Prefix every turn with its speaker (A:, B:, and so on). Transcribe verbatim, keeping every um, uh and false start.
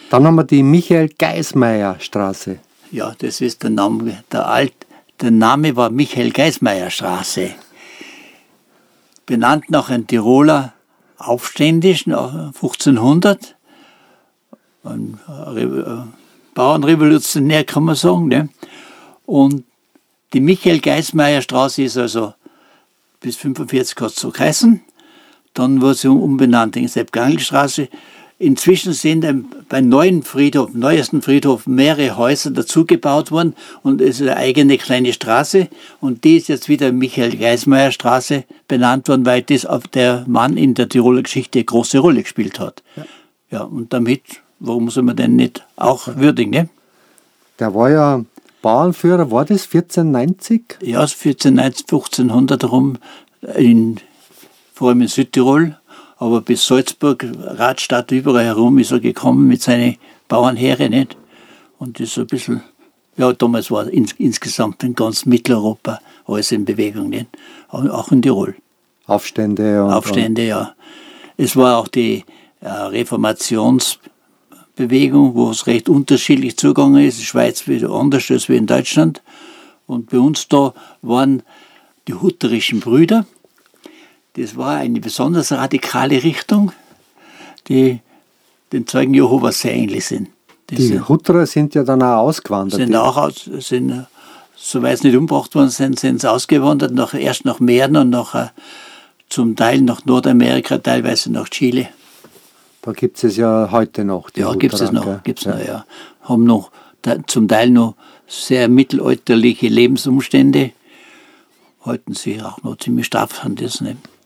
A: Dann haben wir die Michael-Geismeier-Straße.
B: Ja, das ist der Name. Der, Alt, der Name war Michael-Geismeier-Straße. Benannt nach einem Tiroler Aufständischen, fünfzehnhundert. Ein Re- Bauernrevolutionär, kann man sagen. Ne? Und die Michael-Geismeier-Straße ist also bis fünfundvierzig hat es so geheißen. Dann wurde sie umbenannt in Sepp-Gangl-Straße. Inzwischen sind beim neuen Friedhof, neuesten Friedhof, mehrere Häuser dazugebaut worden und es ist eine eigene kleine Straße und die ist jetzt wieder Michael-Geismeier-Straße benannt worden, weil das auf der Mann in der Tiroler Geschichte eine große Rolle gespielt hat. Ja, ja und damit, warum soll man denn nicht auch würdigen, ne? Der
A: war ja Bauernführer, war das vierzehnhundertneunzig?
B: Ja, vierzehnhundertneunzig, fünfzehnhundert herum, in, vor allem in Südtirol. Aber bis Salzburg, Radstadt, überall herum ist er gekommen mit seinen Bauernheere, nicht? Und das ist ein bisschen, ja, damals war ins, insgesamt in ganz Mitteleuropa alles in Bewegung, nicht? Auch in Tirol.
A: Aufstände, und
B: Aufstände, ja. Es war auch die äh, Reformationsbewegung, wo es recht unterschiedlich zugegangen ist. In der Schweiz wieder anders als wie in Deutschland. Und bei uns da waren die hutterischen Brüder. Das war eine besonders radikale Richtung, die den Zeugen Jehovas sehr ähnlich sind.
A: Die, die Hutterer sind ja dann auch ausgewandert.
B: Sind auch aus, sind, soweit sie nicht umgebracht worden sind, sind sie ausgewandert, nach, erst nach Mähren und nach, zum Teil nach Nordamerika, teilweise nach Chile.
A: Da gibt es ja heute noch.
B: Die ja, gibt es noch, gibt's ja. noch, ja. Haben noch zum Teil noch sehr mittelalterliche Lebensumstände, halten sich auch noch ziemlich straff an das. Nicht?